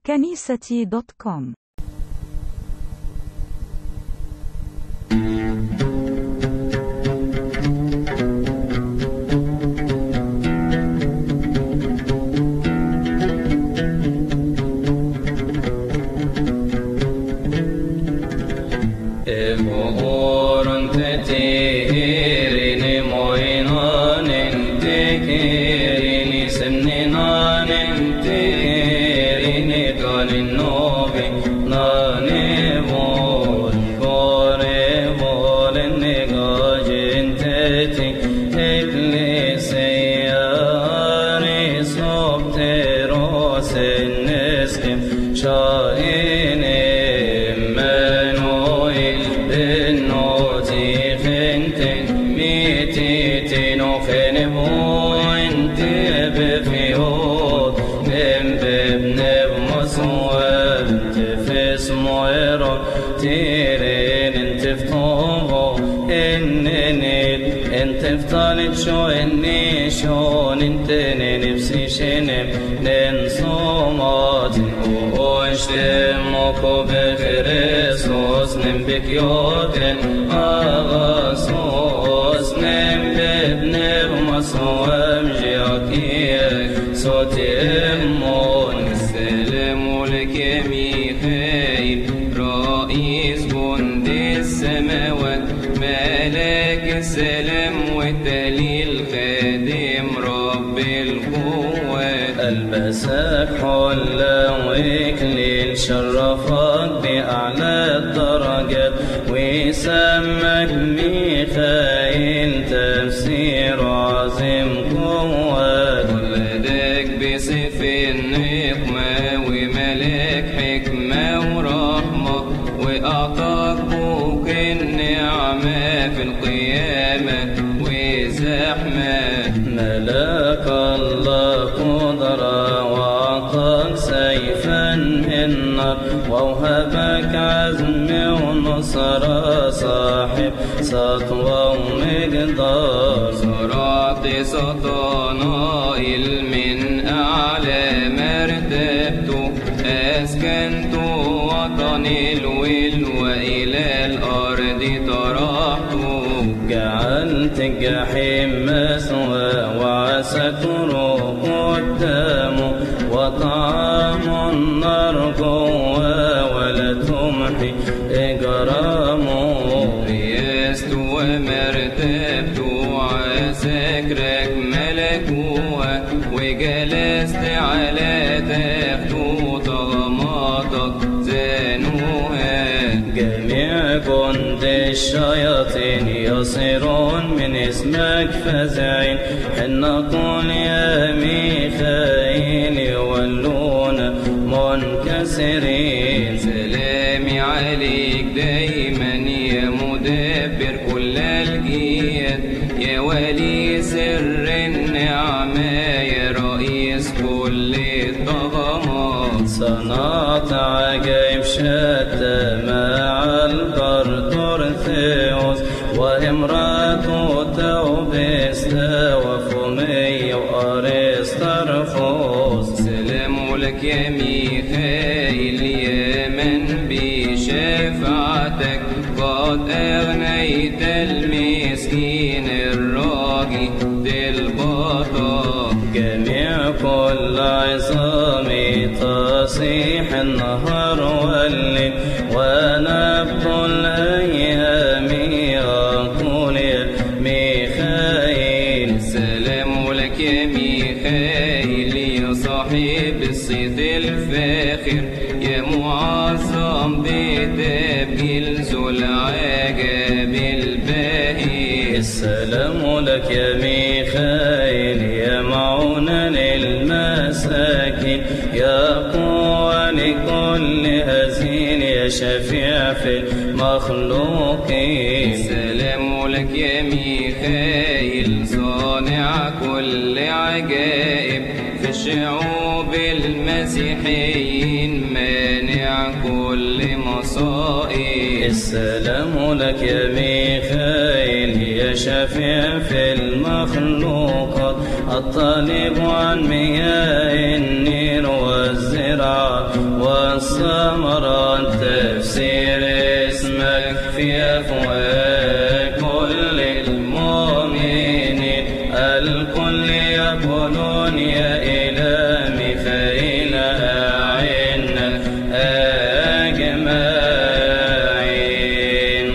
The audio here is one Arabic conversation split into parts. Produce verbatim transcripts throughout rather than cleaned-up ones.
كنيستي دوت كوم. شو إني شون إنتني نفسي شنم ننصومات واشتمك بخريسوس نمبك يوتن أغاسوس نمبب نبمصوام جياكيك صوتي أمون السلام لك يا ميخائيل رئيس جند السماوات ملك السلام والدليل خادم رب القوات البسك حلة وإكليل شرفك بأعلى الدرجات وسمك ميخائيل تفسير عظيم قوات ولدك بسيف النقمة وملك حكمة ورحمة وأعطاك بوك النعمة في القيامة وزحمة ملاك الله قدرة وأعطاك سيفا من نار ووهبك عزم ونصر صاحب سطوة ومقدار صراط سطنائيل من أعلى مرتبته أسكنت وطني الول وإلى الأرض طرحته جعلت الجحيم مسوى وعسكر قدامه وطعام النار جوه ولا تمحي إجرامه ريست ومرتبته عسكرك ملكوها وجلست على تخته طغماتك زانوها جميع جند الشياطين يصيرون من اسمك فزعين حين نقول يا ميخائيل يولون منكسرين سلامي عليك دايما يا مدبر كل الجياد يا ولي سر النعمة يا رئيس كل الطغمات صنعت عجائب شتى مع البرتورثيوس وامرأته توبستا وفومي وأرسطرخوس سلام لك يا ميخائيل يا من بشفاعتك قد أغنيت المسكين الراجي للبطل جميع كل عظامي تصيح النهار والليل ونبض الأيام يقول يا ميخائيل سلام لك يا ميخائيل يا صاحب الصيت الفاخر يا معظم بتبجيل ذو العجب الباهي السلام لك يا ميخائيل يا معونا للمساكين يا قوة لكل هزيل يا شفيع في المخلوقين سلام لك يا ميخائيل صانع كل عجائب في الشعوب المسيحيين مانع جميع كل مصائب. السلام لك يا ميخائيل يا شفيع في المخلوقات، الطالب عن مياه النير والزراعة والثمرات، تفسير اسمك في أفواه كل المؤمنين، الكل يقولون يا إله ميخائيل أعنا أجمعين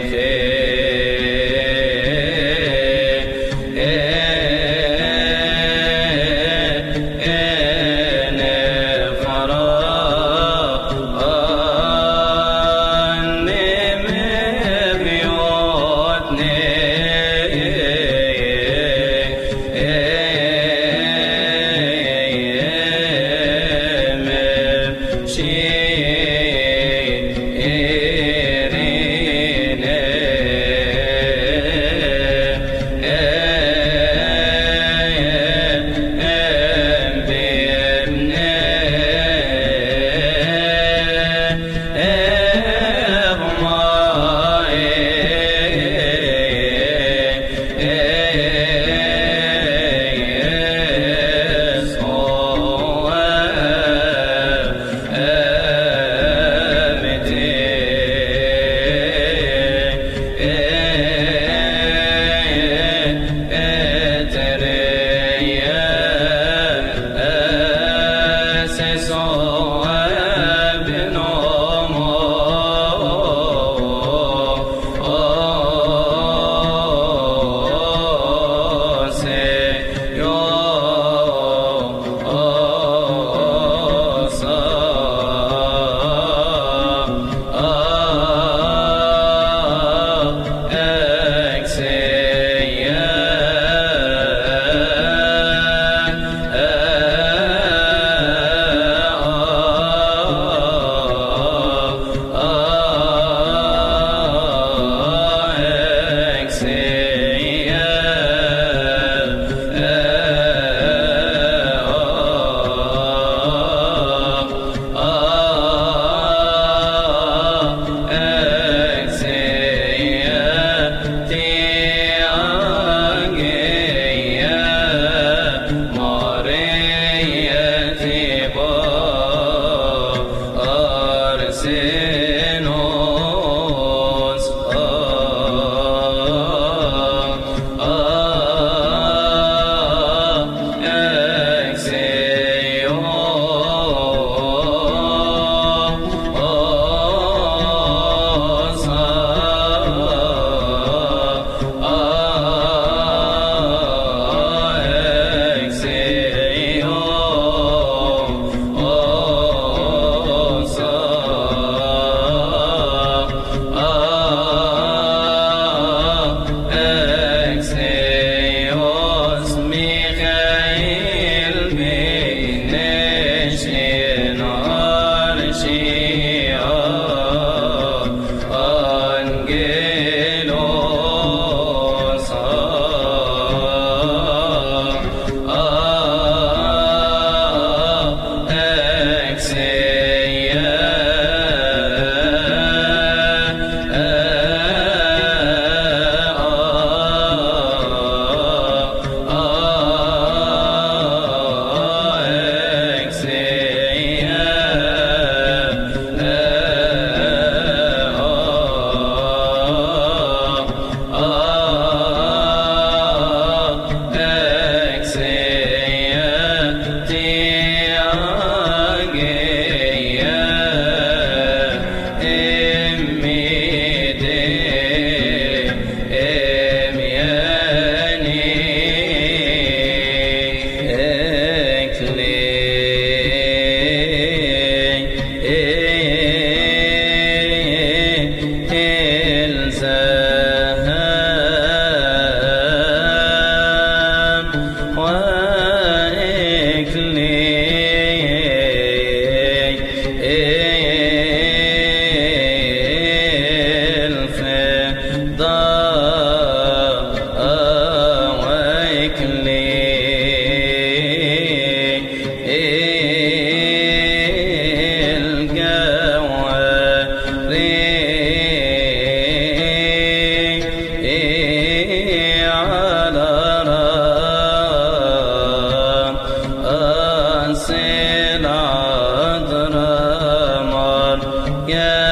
يا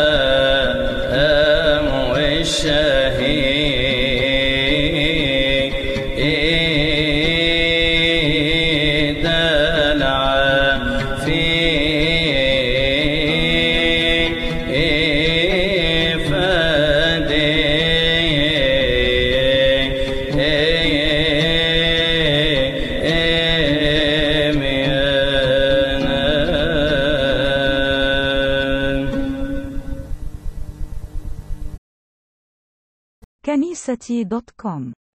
أم الشهيد كنيستي دوت كوم